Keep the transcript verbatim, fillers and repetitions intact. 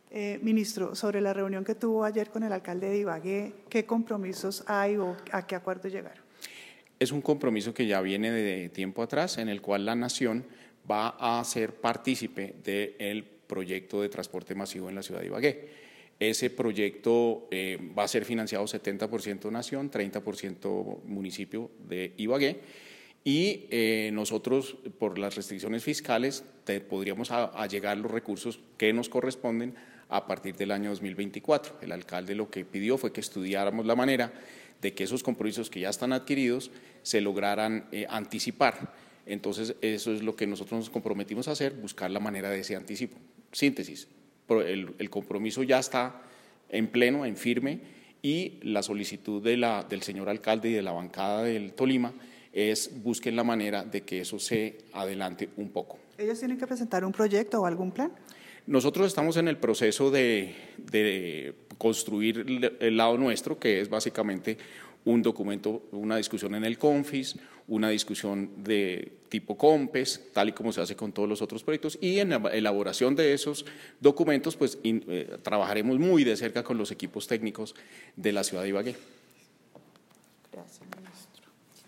Eh, ministro, sobre la reunión que tuvo ayer con el alcalde de Ibagué, ¿qué compromisos hay o a qué acuerdo llegaron? Es un compromiso que ya viene de tiempo atrás, en el cual la Nación va a ser partícipe del proyecto de transporte masivo en la ciudad de Ibagué. Ese proyecto eh, va a ser financiado setenta por ciento Nación, treinta por ciento municipio de Ibagué, y eh, nosotros, por las restricciones fiscales, te, podríamos allegar los recursos que nos corresponden a partir del año dos mil veinticuatro. El alcalde lo que pidió fue que estudiáramos la manera de que esos compromisos que ya están adquiridos se lograran eh, anticipar. Entonces, eso es lo que nosotros nos comprometimos a hacer, buscar la manera de ese anticipo. Síntesis, el, el compromiso ya está en pleno, en firme, y la solicitud de la, del señor alcalde y de la bancada del Tolima es busquen la manera de que eso se adelante un poco. ¿Ellos tienen que presentar un proyecto o algún plan? Nosotros estamos en el proceso de, de construir el lado nuestro, que es básicamente un documento, una discusión en el CONFIS, una discusión de tipo COMPES, tal y como se hace con todos los otros proyectos, y en la elaboración de esos documentos, pues in, eh, trabajaremos muy de cerca con los equipos técnicos de la ciudad de Ibagué. Gracias.